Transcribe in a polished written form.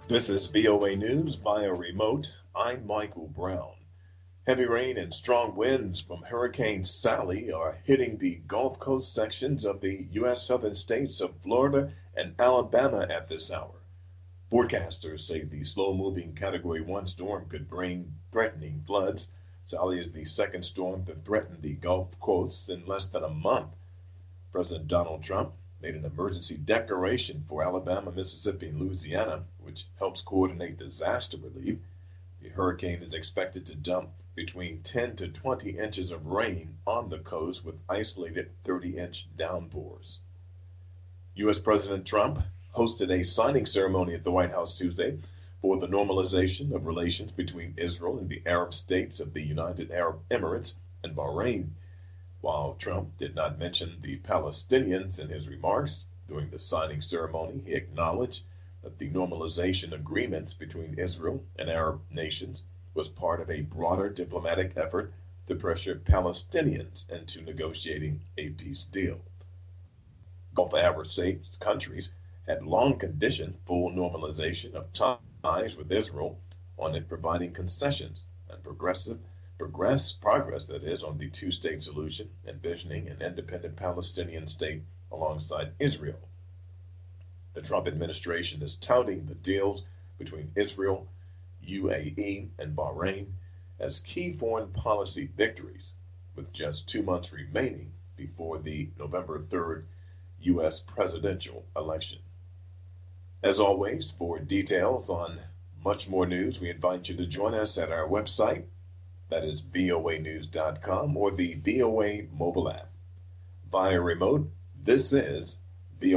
This is VOA News via remote. I'm Michael Brown. Heavy rain and strong winds from Hurricane Sally are hitting the Gulf Coast sections of the U.S. southern states of Florida and Alabama at this hour. Forecasters say the slow-moving Category 1 storm could bring threatening floods. Sally is the second storm to threaten the Gulf coasts in less than a month. President Donald Trump made an emergency declaration for Alabama, Mississippi, and Louisiana, which helps coordinate disaster relief. The hurricane is expected to dump between 10 to 20 inches of rain on the coast with isolated 30-inch downpours. U.S. President Trump hosted a signing ceremony at the White House Tuesday for the normalization of relations between Israel and the Arab states of the United Arab Emirates and Bahrain. While Trump did not mention the Palestinians in his remarks during the signing ceremony, he acknowledged that the normalization agreements between Israel and Arab nations was part of a broader diplomatic effort to pressure Palestinians into negotiating a peace deal. Gulf Arab countries had long conditioned full normalization of ties with Israel on it providing concessions and progress that is on the two-state solution, envisioning an independent Palestinian state alongside Israel. The Trump administration is touting the deals between Israel, UAE, and Bahrain as key foreign policy victories, with just 2 months remaining before the November 3rd U.S. presidential election. As always, for details on much more news, we invite you to join us at our website, that is voanews.com, or the VOA mobile app. Via remote, this is